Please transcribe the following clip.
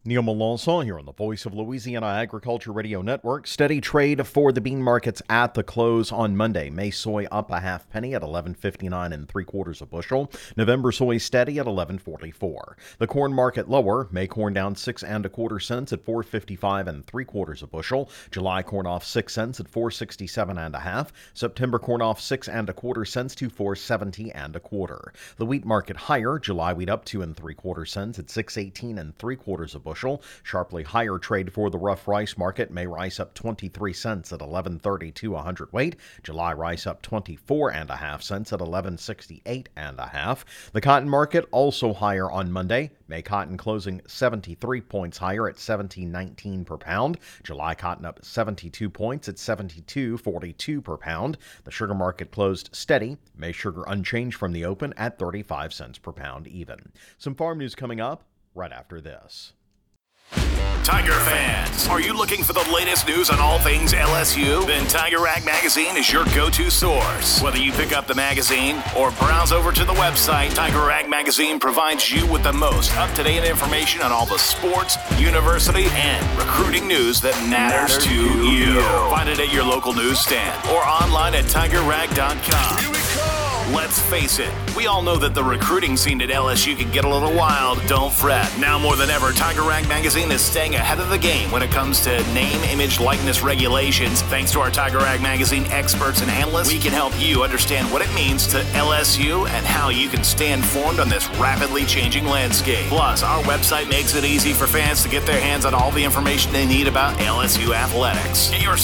Neil Melanson here on the Voice of Louisiana Agriculture Radio Network. Steady trade for the bean markets at the close on Monday. May soy up a half penny at $11.59 3/4 a bushel. November soy steady at $11.44. The corn market lower. May corn down 6 1/4 cents at $4.55 3/4 a bushel. July corn off 6 cents at $4.67 1/2. September corn off 6 1/4 cents to $4.70 1/4. The wheat market higher. July wheat up 2 3/4 cents at $6.18 3/4 a bushel. Sharply higher trade for the rough rice market. May rice up 23 cents at $11.32 a hundredweight. July rice up 24 1/2 cents at $11.68 1/2. The cotton market also higher on Monday. May cotton closing 73 points higher at $17.19 per pound. July cotton up 72 points at $72.42 per pound. The sugar market closed steady. May sugar unchanged from the open at 35 cents per pound even. Some farm news coming up right after this. Tiger fans, are you looking for the latest news on all things LSU? Then Tiger Rag Magazine is your go-to source. Whether you pick up the magazine or browse over to the website, Tiger Rag Magazine provides you with the most up-to-date information on all the sports, university, and recruiting news that matters to you. Find it at your local newsstand or online at tigerrag.com. Here we go! Let's face it, we all know that the recruiting scene at LSU can get a little wild. Don't fret. Now more than ever, Tiger Rag Magazine is staying ahead of the game when it comes to name, image, likeness regulations. Thanks to our Tiger Rag Magazine experts and analysts, we can help you understand what it means to LSU and how you can stay informed on this rapidly changing landscape. Plus, our website makes it easy for fans to get their hands on all the information they need about LSU athletics. Get your